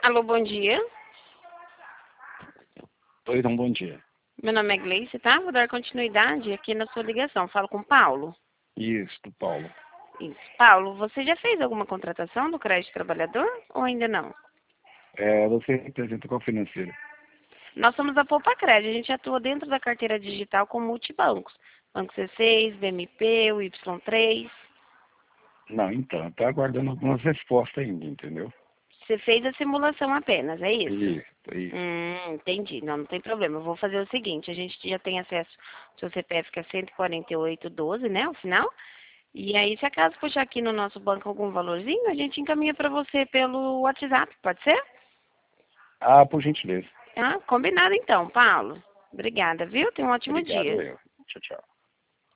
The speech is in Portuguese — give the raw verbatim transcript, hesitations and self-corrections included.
Alô, bom dia. Oi, então, bom dia. Meu nome é Gleice, tá? Vou dar continuidade aqui na sua ligação. Falo com o Paulo. Isso, do Paulo. Isso. Paulo, você já fez alguma contratação do crédito trabalhador ou ainda não? É, você representa qual financeira? Nós somos a Poupa Crédito. A gente atua dentro da carteira digital com multibancos. Banco C seis, B M P, o Y três. Não, então, eu tô aguardando algumas respostas ainda, entendeu? Você fez a simulação apenas, é isso? Isso, isso. Hum, entendi. Não, não tem problema. Eu vou fazer o seguinte, a gente já tem acesso ao seu C P F, que é cento e quarenta e oito doze, né, o final. E aí, se acaso puxar aqui no nosso banco algum valorzinho, a gente encaminha para você pelo WhatsApp, pode ser? Ah, por gentileza. Ah, combinado então, Paulo. Obrigada, viu? Tenha um ótimo Obrigado, dia. eu. Tchau, tchau.